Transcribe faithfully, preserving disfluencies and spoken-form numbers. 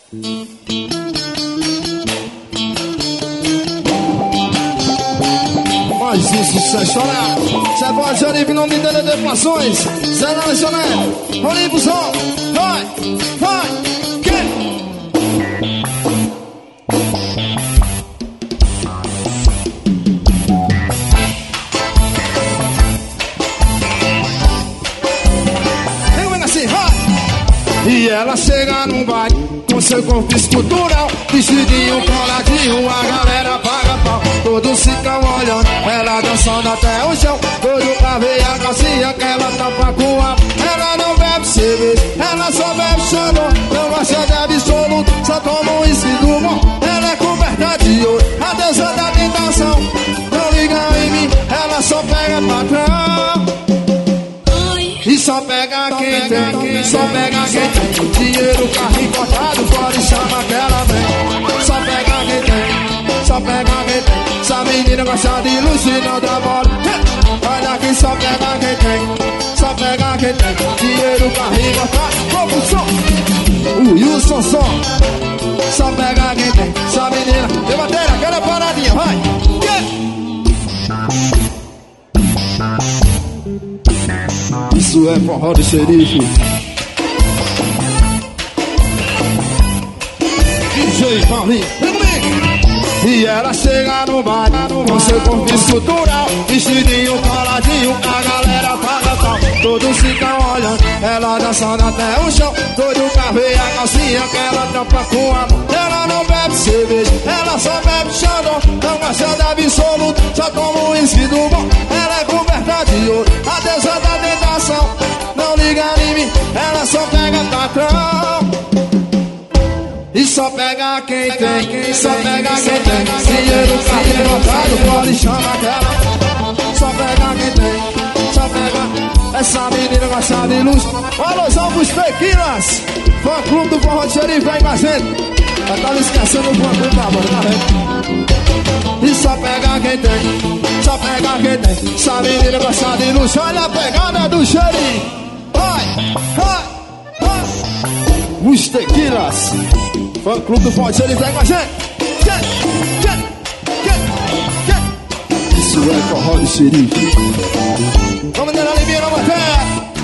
Mais um sucesso, olha. Zé Borges, Olive, não me dê depressões. Zé Nacional, Olive, o som. Vai, vai, que? Vem assim, vai. E ela chega num baile com seu corpo escultural, vestidinho coladinho, a galera paga pau. Todos ficam olhando, ela dançando até o chão. Doido pra ver a calcinha que ela tapa com a... Ela não bebe cerveja, ela só bebe xandão. Não gosta de absoluto, só toma um uísque do bom. Ela é coberta de ouro, a deusa da tentação. Não liga em mim, ela só pega patrão. E só pega quem tem, só pega quem tem dinheiro, carro importado, pode chamar que ela vem. Só pega quem tem, só pega quem tem. Essa menina gosta de luxo e não dá bola. Olha aqui, só pega quem tem, só pega quem tem dinheiro, carro importado. Vamos pro som, o Wilson som. Só pega quem tem, essa menina. Deu matéria, aquela paradinha, vai. Yeah. Isso é forró de xerife. D J Paulinho, vem comigo. E ela chega no bar com seu corpo escultural, vestidinho coladinho, a galera paga pau. Todos ficam olhando, ela dançando até o chão. Doido pra ver a calcinha que ela tampa com a mão. Ela não bebe cerveja, ela só bebe xandão. Não gosta de absoluto, só toma um uísque do bom. Ela é coberta de ouro, a deusa da tentação. Não liga em mim, ela só pega patrão. E só pega quem tem, só pega quem tem dinheiro, carro importado, pode chamar dela. Só pega quem tem, só pega. Essa menina gosta de luz. Alusão pros tequilas. Fã clube do forró de xerife, vem com a gente. Eu tava esquecendo o fã clube da banda, tá vendo? E só pega quem tem, só pega quem tem. Essa menina gosta de luz. Olha a pegada do xerife. Vai, vai, vai. Os tequilas. Fã clube do forró de xerife, vem com a gente. Isso é forró de xerife. Vamos nela, Liminha, na bateria.